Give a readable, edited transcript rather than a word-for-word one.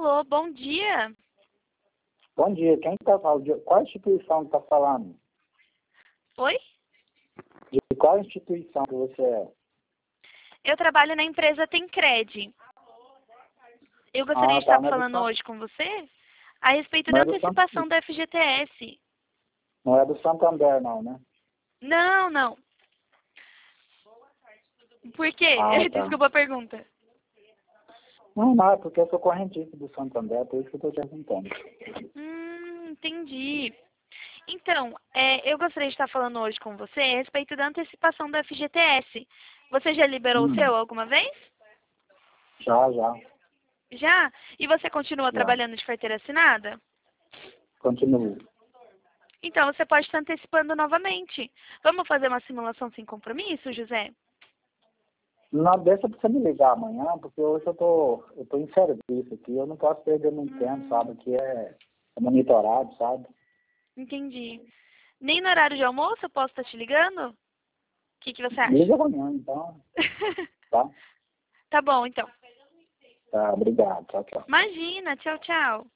Alô, bom dia. Bom dia, quem está falando? Qual instituição está falando? Oi? De qual instituição que você é? Eu trabalho na empresa Tencred. Eu gostaria de estar Não é do, falando hoje com você a respeito não da é do, antecipação da FGTS. não é do Santander, não, né? Não, não. Por quê? Tá. Desculpa a pergunta. Não, é porque eu sou correntista do Santander, por isso que eu estou te perguntando. Entendi. Então, eu gostaria de estar falando hoje com você a respeito da antecipação da FGTS. Você já liberou o seu alguma vez? Já. Já? E você continua Já. trabalhando de carteira assinada? Continuo. Então, você pode estar antecipando novamente. Vamos fazer uma simulação sem compromisso, José? Não, deixa pra você me ligar amanhã, porque hoje eu tô em serviço aqui, eu não posso perder muito tempo, sabe? Aqui é monitorado, sabe? Entendi. Nem no horário de almoço eu posso estar te ligando? O que você acha? Liga amanhã, então. Tá? Tá bom, então. Tá, obrigado. Tchau, tchau. Imagina. Tchau, tchau.